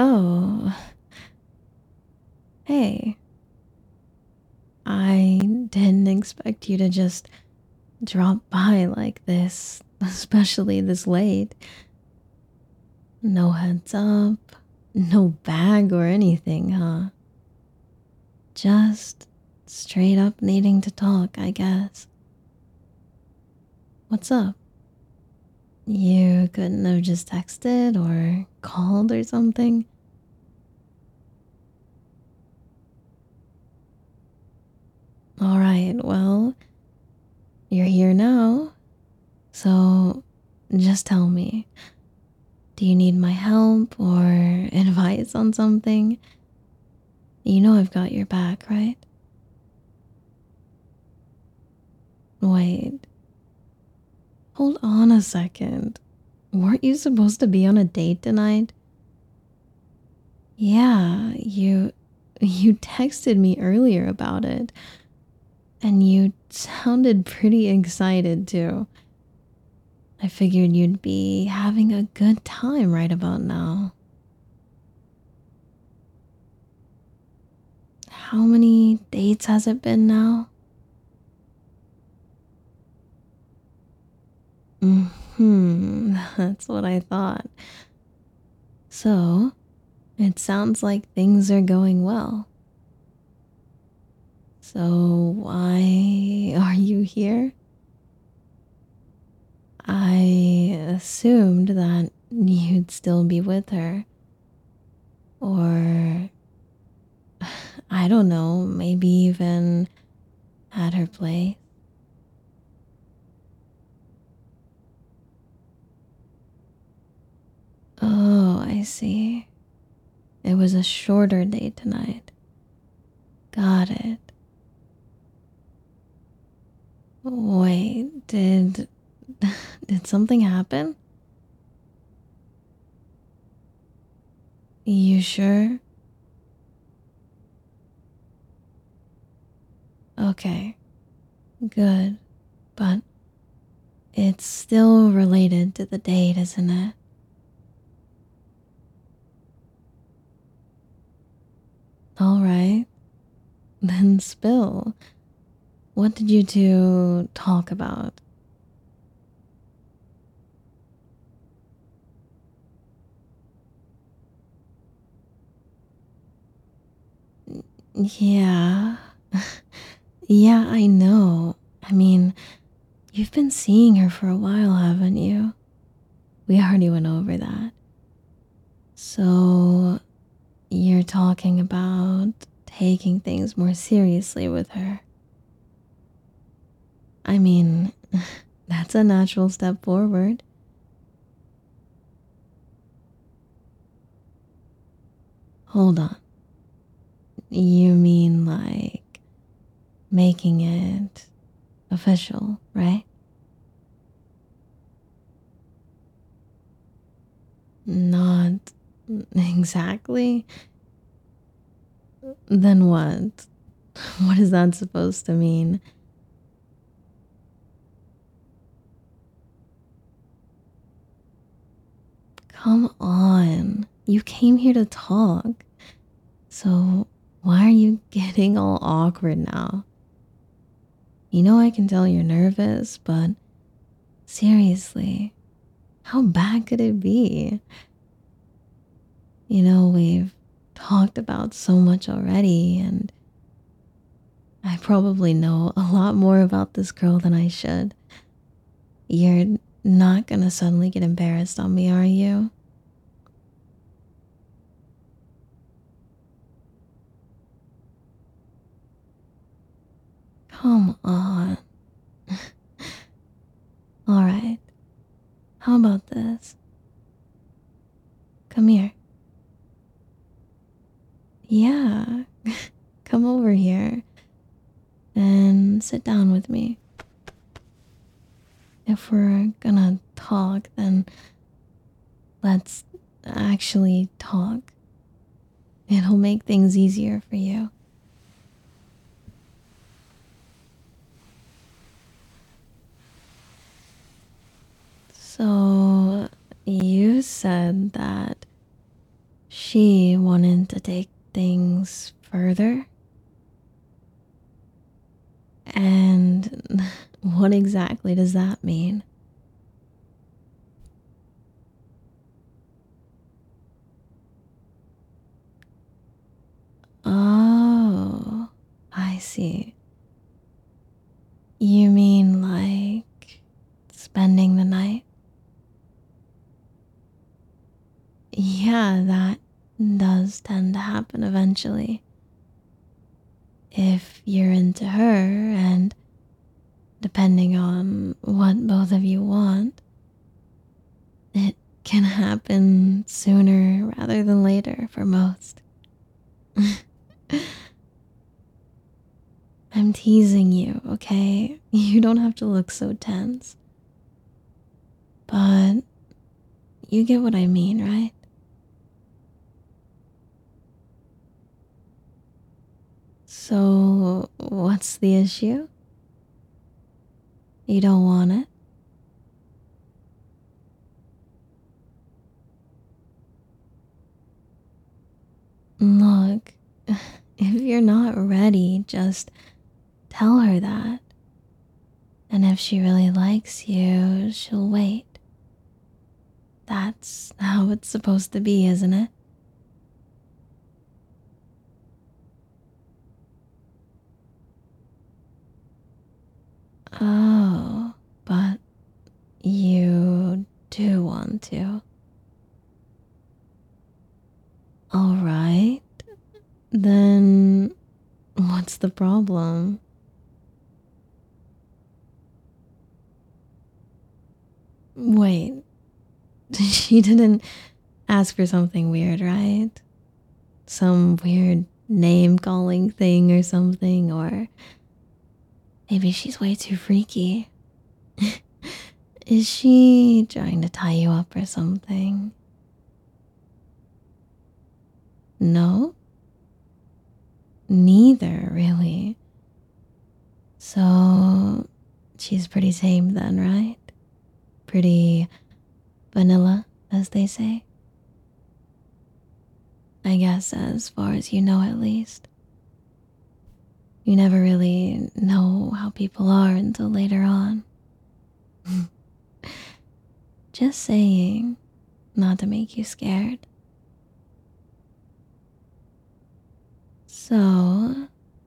Oh, hey. I didn't expect you to just drop by like this, especially this late. No heads up, no bag or anything, huh? Just straight up needing to talk, I guess. What's up? You couldn't have just texted or called or something? Alright, well, you're here now, so just tell me. Do you need my help or advice on something? You know I've got your back, right? Wait, hold on a second. Weren't you supposed to be on a date tonight? Yeah, you texted me earlier about it, and you sounded pretty excited too. I figured you'd be having a good time right about now. How many dates has it been now? That's what I thought. So, it sounds like things are going well. So, why are you here? I assumed that you'd still be with her. Or, I don't know, maybe even at her place. Oh, I see. It was a shorter date tonight. Got it. Wait, did something happen? You sure? Okay, good. But it's still related to the date, isn't it? Alright, then spill. What did you two talk about? Yeah. Yeah, I know. I mean, you've been seeing her for a while, haven't you? We already went over that. So, you're talking about taking things more seriously with her. I mean, that's a natural step forward. Hold on. You mean like making it official, right? Not exactly. Then what? What is that supposed to mean? Come on. You came here to talk. So why are you getting all awkward now? You know I can tell you're nervous, but seriously, how bad could it be? We've talked about so much already, and I probably know a lot more about this girl than I should. You're not gonna suddenly get embarrassed on me, are you? Come on. Alright, how about this? Come here. Yeah, come over here and sit down with me. If we're gonna talk, then let's actually talk. It'll make things easier for you. So, you said that She wanted to take things further. And what exactly does that mean? Oh, I see. You mean like spending the night? Yeah, that does tend to happen eventually. If you're into her, and depending on what both of you want, it can happen sooner rather than later for most. I'm teasing you, okay? You don't have to look so tense. But you get what I mean, right? So, what's the issue? You don't want it? Look, if you're not ready, just tell her that. And if she really likes you, she'll wait. That's how it's supposed to be, isn't it? Oh, but you do want to. Alright, then what's the problem? Wait, she didn't ask for something weird, right? Some weird name calling thing or something, or maybe she's way too freaky. Is she trying to tie you up or something? No? Neither, really. So, she's pretty tame then, right? Pretty vanilla, as they say. I guess as far as you know, at least. You never really know how people are until later on. Just saying, not to make you scared. So,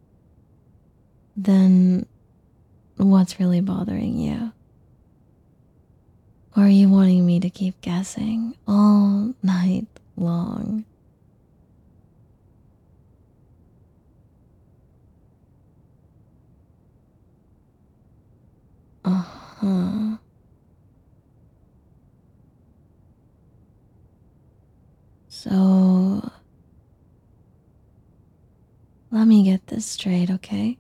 then what's really bothering you? Or are you wanting me to keep guessing all night long? Uh huh. So, let me get this straight, okay?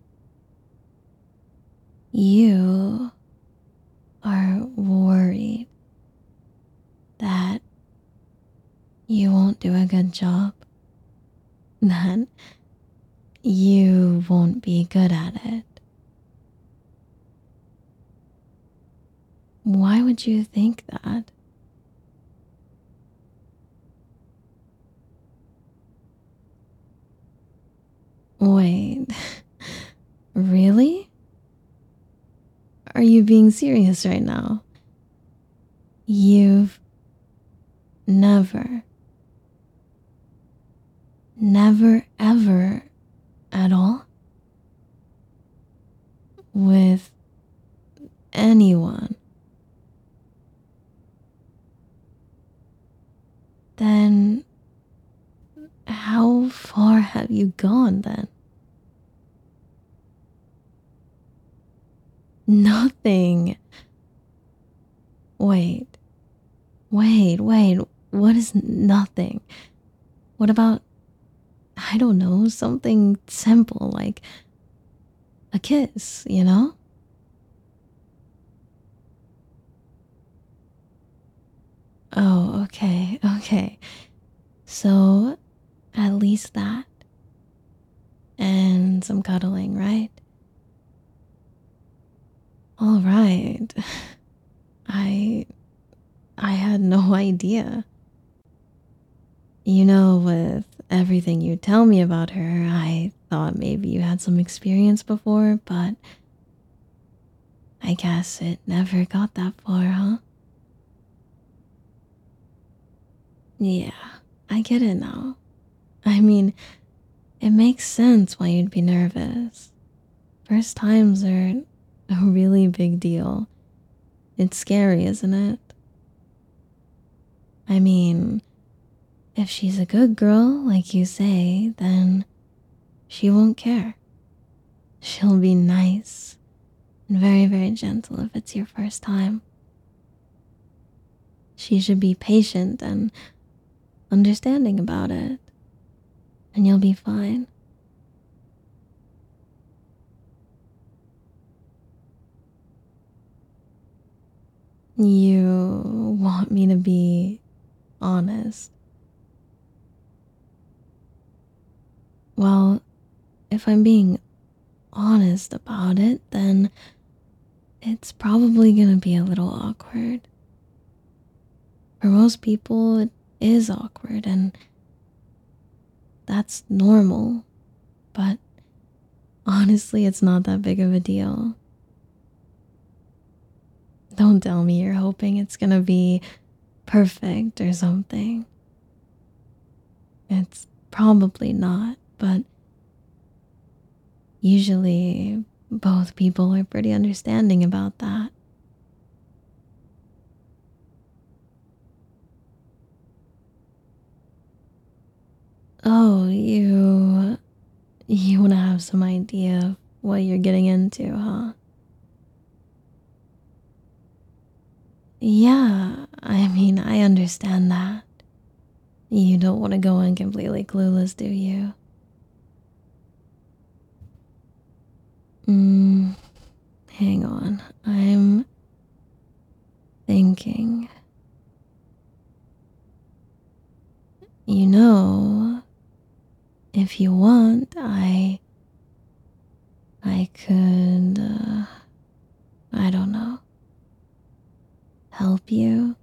You are worried that you won't do a good job, that you won't be good at it. Why would you think that? Wait, really? Are you being serious right now? You've never, never ever at all with anyone? Then how far have you gone then? Nothing. Wait, wait. What is nothing? What about, I don't know, something simple like a kiss, you know? Oh, okay. So, at least that. And some cuddling, right? All right. I I had no idea. With everything you tell me about her, I thought maybe you had some experience before, but I guess it never got that far, huh? Yeah, I get it now. I mean, it makes sense why you'd be nervous. First times are a really big deal. It's scary, isn't it? I mean, if she's a good girl, like you say, then she won't care. She'll be nice and very, very gentle if it's your first time. She should be patient and understanding about it, and you'll be fine. You want me to be honest? Well, if I'm being honest about it, then it's probably gonna be a little awkward. For most people, it is awkward, and that's normal, but honestly, it's not that big of a deal. Don't tell me you're hoping it's gonna be perfect or something. It's probably not, but usually both people are pretty understanding about that. Oh, you want to have some idea of what you're getting into, huh? Yeah, I mean, I understand that. You don't want to go in completely clueless, do you? Mm, hang on. I'm thinking. You know, if you want, I could I don't know, help you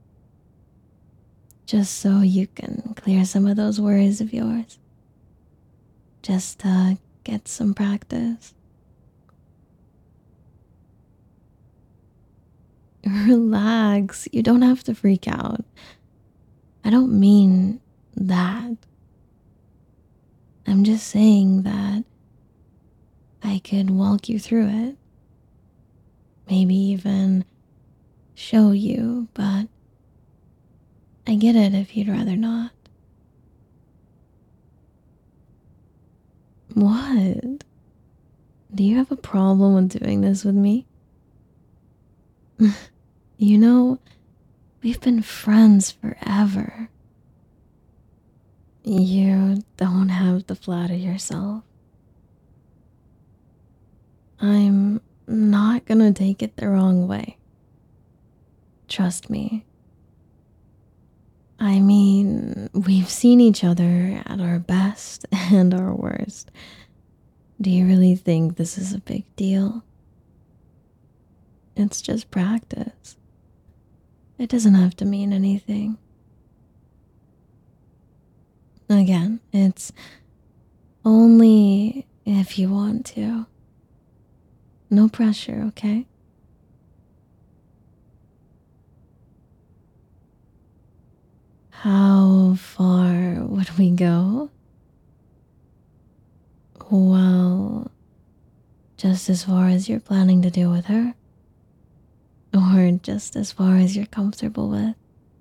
just so you can clear some of those worries of yours. Just to get some practice. Relax. You don't have to freak out. I don't mean that. I'm just saying that I could walk you through it. Maybe even show you, but I get it if you'd rather not. What? Do you have a problem with doing this with me? You know, we've been friends forever. You don't have to flatter yourself. I'm not gonna take it the wrong way. Trust me. I mean, we've seen each other at our best and our worst. Do you really think this is a big deal? It's just practice. It doesn't have to mean anything. Again, it's only if you want to. No pressure, okay? How far would we go? Well, just as far as you're planning to do with her, or just as far as you're comfortable with.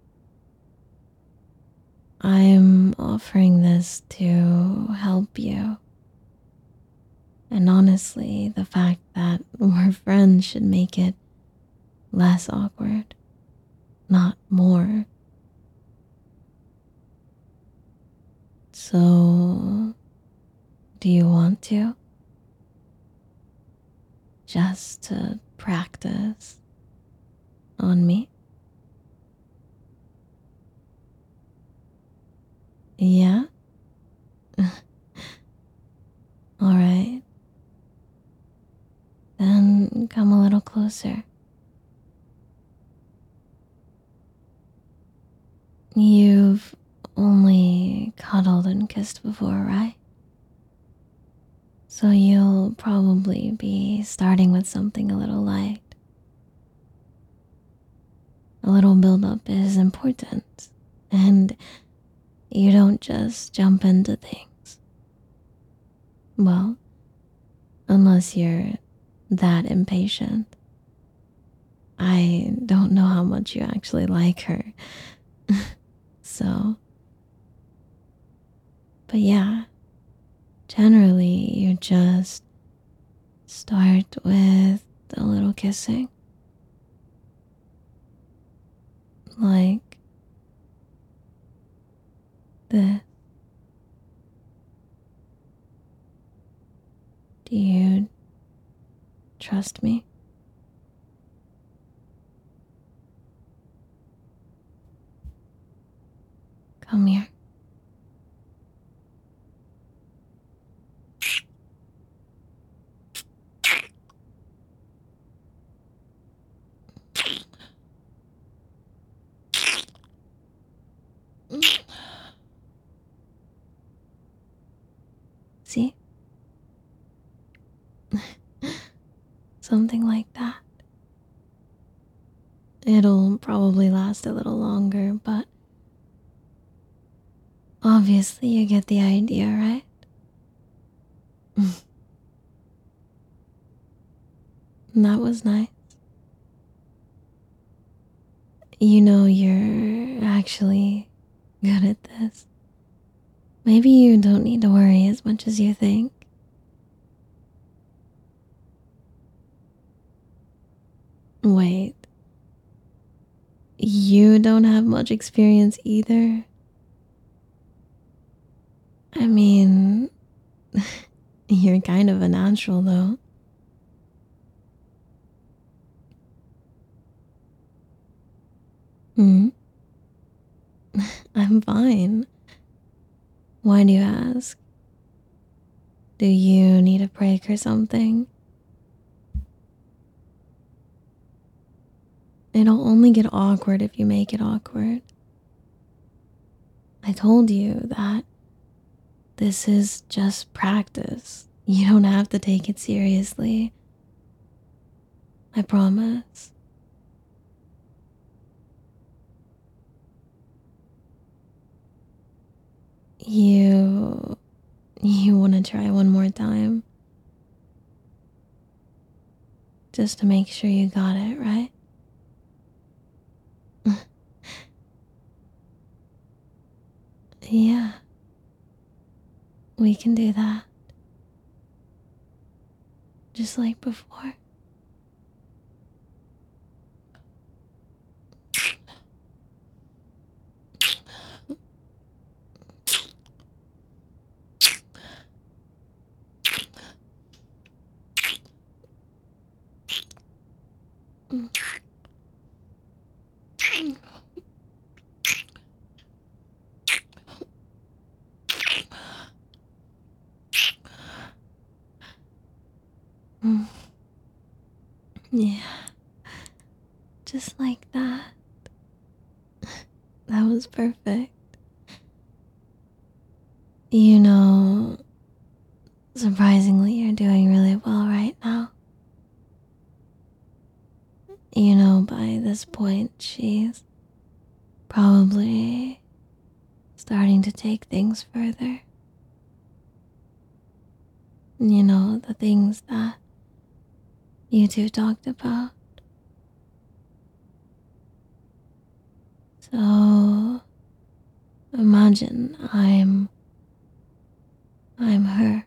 I'm offering this to help you. And honestly, the fact that we're friends should make it less awkward, not more. So, do you want to? Just to practice on me? Yeah? Alright. Then come a little closer. You've only cuddled and kissed before, right? So you'll probably be starting with something a little light. A little build up is important, and you don't just jump into things. Well, unless you're that impatient. I don't know how much you actually like her. So, but yeah, generally you just start with a little kissing. Like this. Do you trust me? Come here. See? Something like that. It'll probably last a little longer, but obviously you get the idea, right? That was nice. You know, you're actually good at this. Maybe you don't need to worry as much as you think. Wait, you don't have much experience either? I mean, you're kind of a natural though. Hmm? I'm fine. Why do you ask? Do you need a break or something? It'll only get awkward if you make it awkward. I told you that this is just practice. You don't have to take it seriously. I promise. You you want to try one more time just to make sure you got it, right? Yeah, we can do that. Just like before. Mm, yeah, just like that. That was perfect. You know, surprisingly, you're doing really well right now. You know, by this point, she's probably starting to take things further. You know, the things that you two talked about. So imagine I'm her.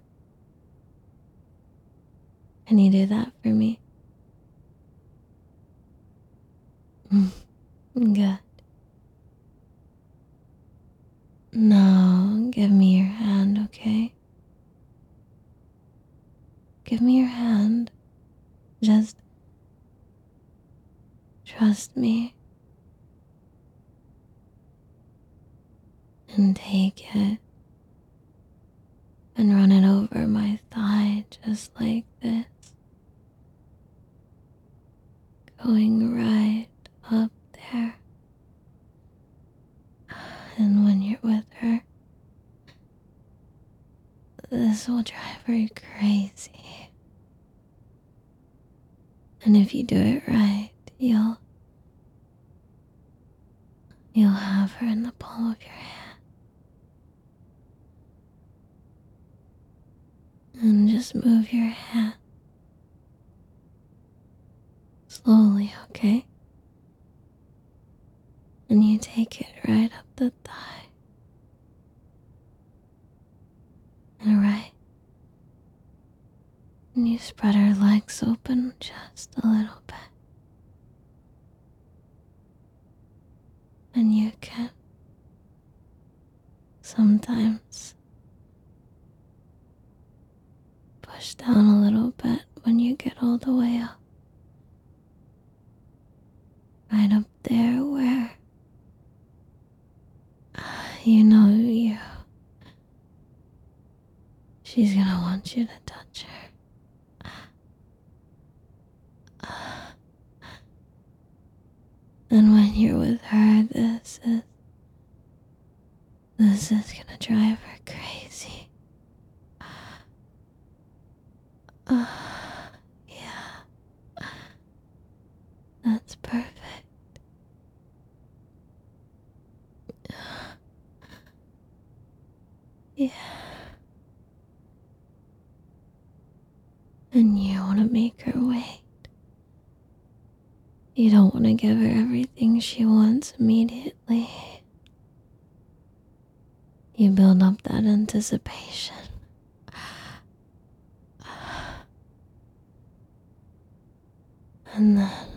Can you do that for me? Good. Now give me your hand, okay? Give me your hand. Just trust me and take it and run it over my thigh just like this. Going right up there. And when you're with her, this will drive her crazy. And if you do it right, you'll have her in the palm of your hand. And just move your hand slowly, okay? And you take it right up the thigh. And right. And you spread her legs open just a little bit. And you can sometimes push down a little bit when you get all the way up. Right up there where she's gonna want you to touch her. And when you're with her, this is gonna drive her crazy. Yeah, that's perfect. Yeah. And you want to make her wait. You don't want to give her everything she wants immediately. You build up that anticipation. And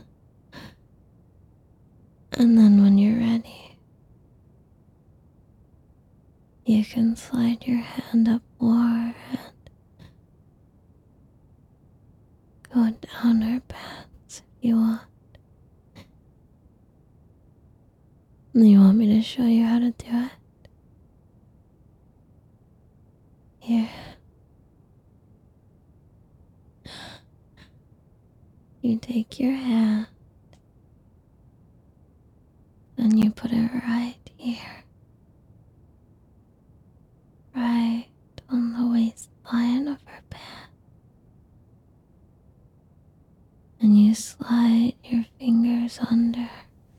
then when you're ready, you can slide your hand up more and go down her pants if you want. You want me to show you how to do it? Here. You take your hand and you put it right here. Right on the waistline of her pants. And you slide your fingers under.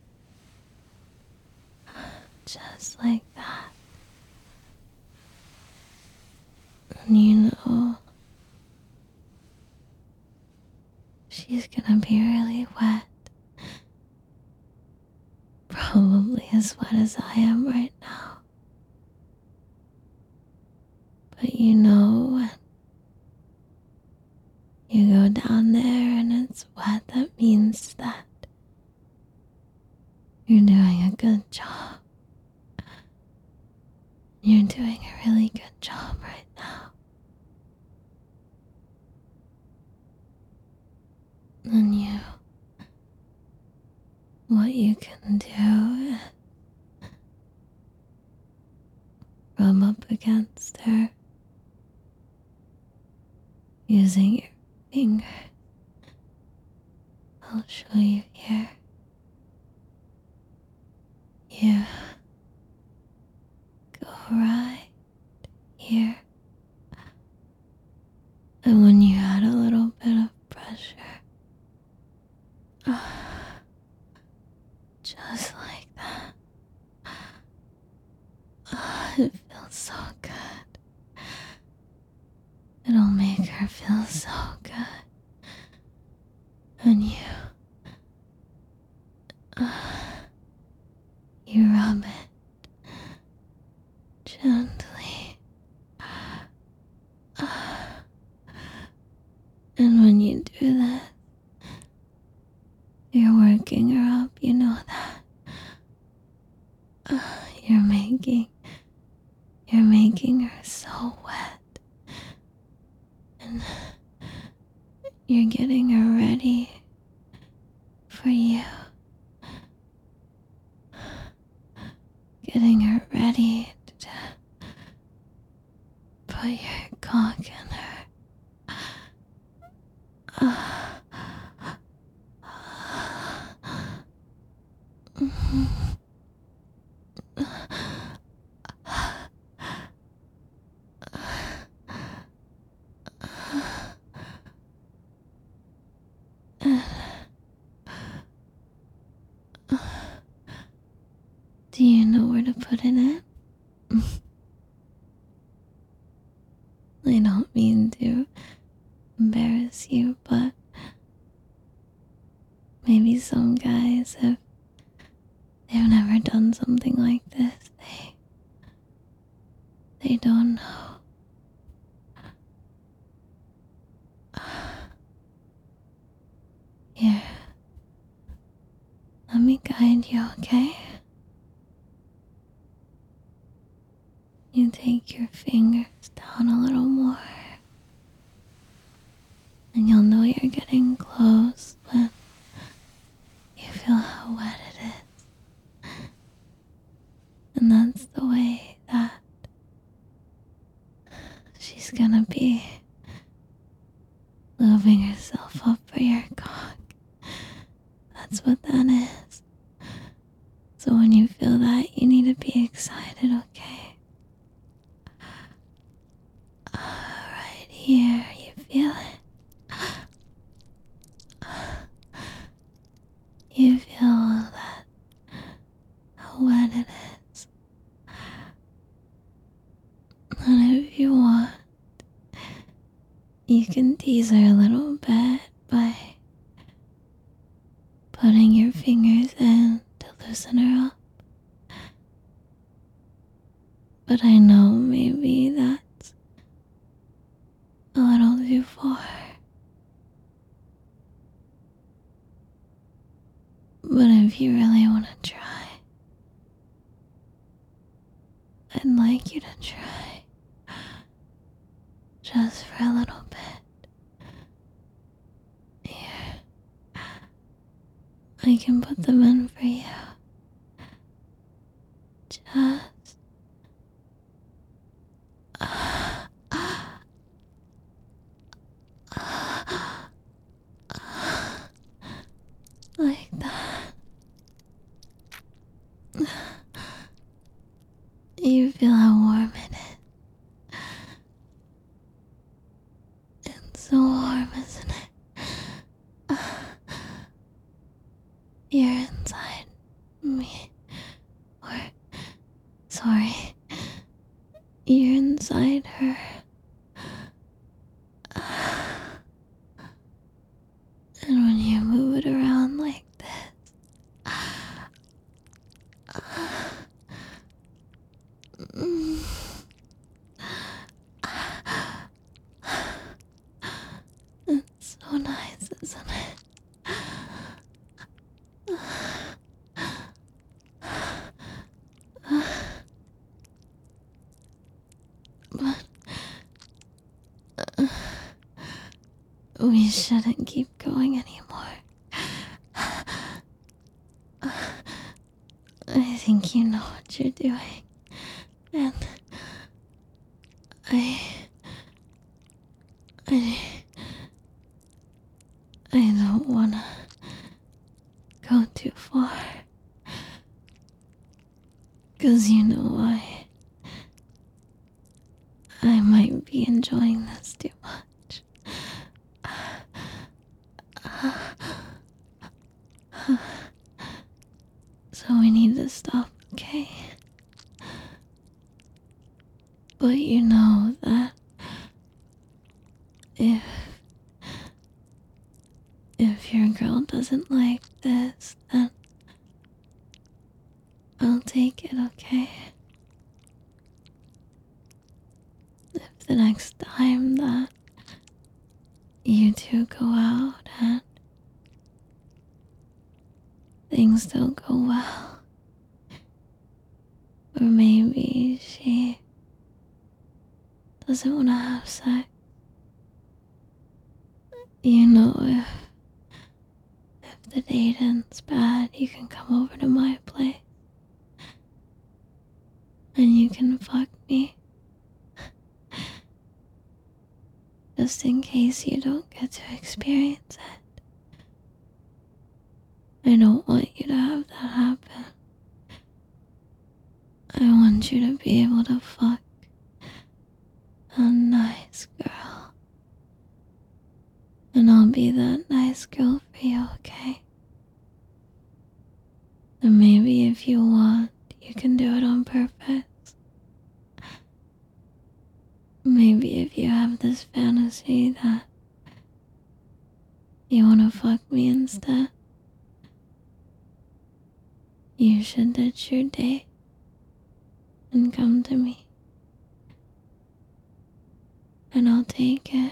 Just like that. And you know she's gonna be really wet. Probably as wet as I am right now. But you know when you go down there and it's wet, that means that you're doing a good job. You're doing a really good job right now. And what you can do is rub up against her using your finger. I'll show you here. You go right here. And when you add a little bit of pressure, just like that, it feels so good. It'll make her feel so good. And you rub it gently. And when you do that, you're working her up, you know that. You're making her so wet. And you're getting her ready for you. Getting her ready to put your cock in her. put in it. I don't mean to embarrass you, but maybe some guys, if they've never done something like this, they don't know. Here, let me guide you, okay? You take your fingers down a little more, and you'll know you're getting close when you feel how wet it is. And that's the way that she's gonna be lubing herself up for your cock. That's what that is. So when you feel that, you need to be excited, okay? Right here, you feel it? You feel that, how wet it is. And if you want, you can tease her a little bit by putting your fingers in to loosen her up. But I know maybe that's a little too far. But if you really want to try, I'd like you to try. Just for a little bit. Here. I can put them in for you. Just like that. You feel how warm it is. It's so warm, isn't it? You're inside me. Or, sorry, you're inside her. And when you move it around like this, it's so nice, isn't it? But we shouldn't keep going anymore. I think you know what you're doing. And I don't wanna go too far. 'Cause you know I might be enjoying this too much. So we need to stop, okay? But you know that if your girl doesn't like this, then I'll take it, okay? If the next time that you two go out and things don't go well, or maybe she doesn't want to have sex, you know, if the date ends bad, you can come over to my place and you can fuck me. Just in case you don't get to experience it. I don't want you to have that happen. I want you to be able to fuck a nice girl. And I'll be that nice girl for you, okay? And maybe if you want, you can do it on purpose. purpose. Maybe if you have this fantasy that you want to fuck me instead, you should ditch your date and come to me. And I'll take it.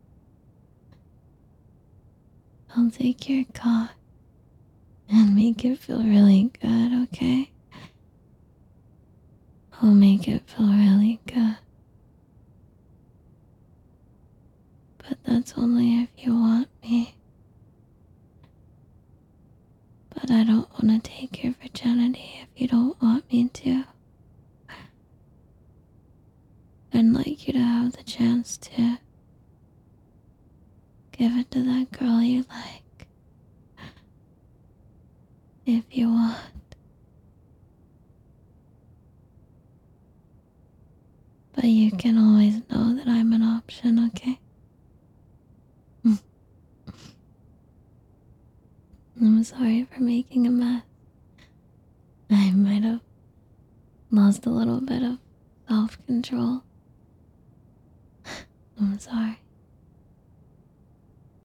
I'll take your cock and make it feel really good, okay? I'll make it feel really good. But that's only if you want me. But I don't want to take your virginity if you don't want me to. I'd like you to have the chance to give it to that girl you like. If you want. But you can always know that I'm an option, okay? I'm sorry for making a mess. I might have lost a little bit of self-control. I'm sorry.